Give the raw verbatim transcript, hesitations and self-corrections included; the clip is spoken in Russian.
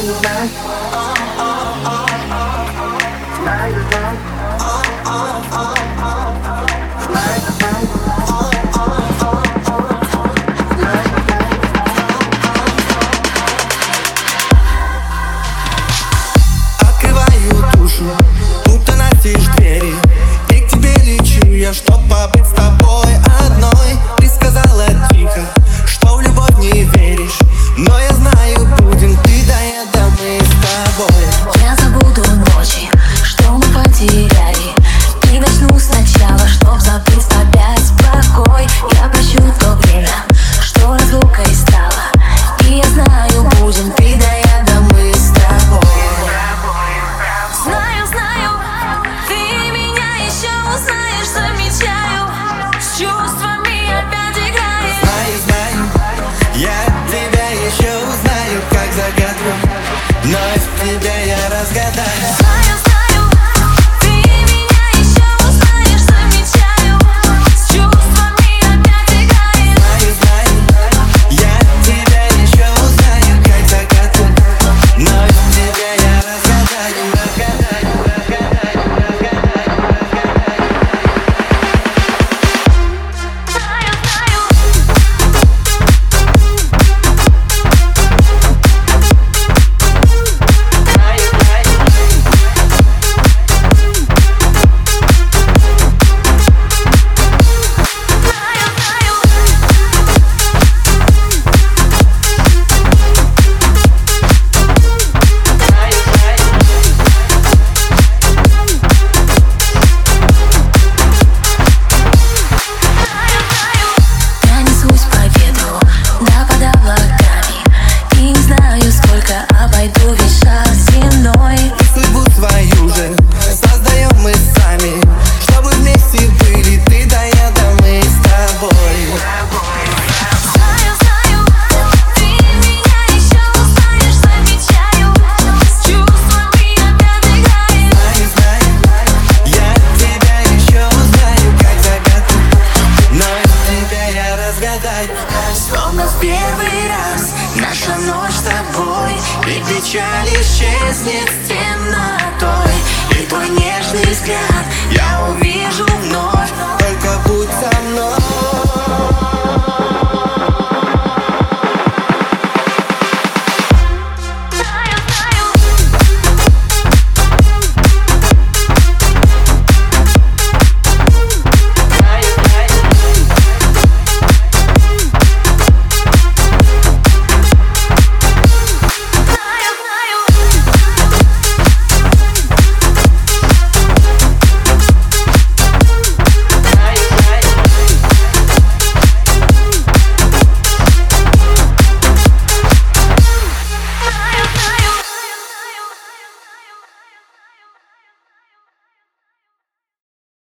Открываю душу, будто настежь двери, и к тебе лечу я, чтоб побыть с тобой одной. Ты сказала тихо, что в любовь не веришь, но я знаю, будем ты да я, да мы с тобой. Я забуду ночи, что мы потеряли, и начну сначала, чтоб забыть опять покой. Я прощу то время, что разлукой стало, и я знаю, будем ты да я, да мы с тобой. Знаю, знаю, ты меня еще узнаешь, замечаю, с чувствами опять играешь. Знаю, знаю, я тебя еще узнаю, как загадку, но тебя я разгадаю. Знаю, знаю, ты меня еще узнаешь, замечаю, с чувствами опять играешь. Знаю, знаю, я тебя еще узнаю, как загадку, но тебя я разгадаю, разгадаю, разгадаю, разгадаю. Знаю, знаю. Я несусь по ветру, да под облаками, и не знаю, сколько обойду весь шар земной. Судьбу свою же создаем мы сами, чтобы вместе были ты да я, да мы с тобой. Знаю, знаю, ты меня еще узнаешь, замечаю, с чувствами опять играешь. Знаю, знаю, я тебя еще узнаю, как загадку, но тебя я разгадаю. Словно в первый раз наша ночь с тобой, и печаль исчезнет с темнотой, и твой нежный взгляд я увижу вновь. Только будь со мной.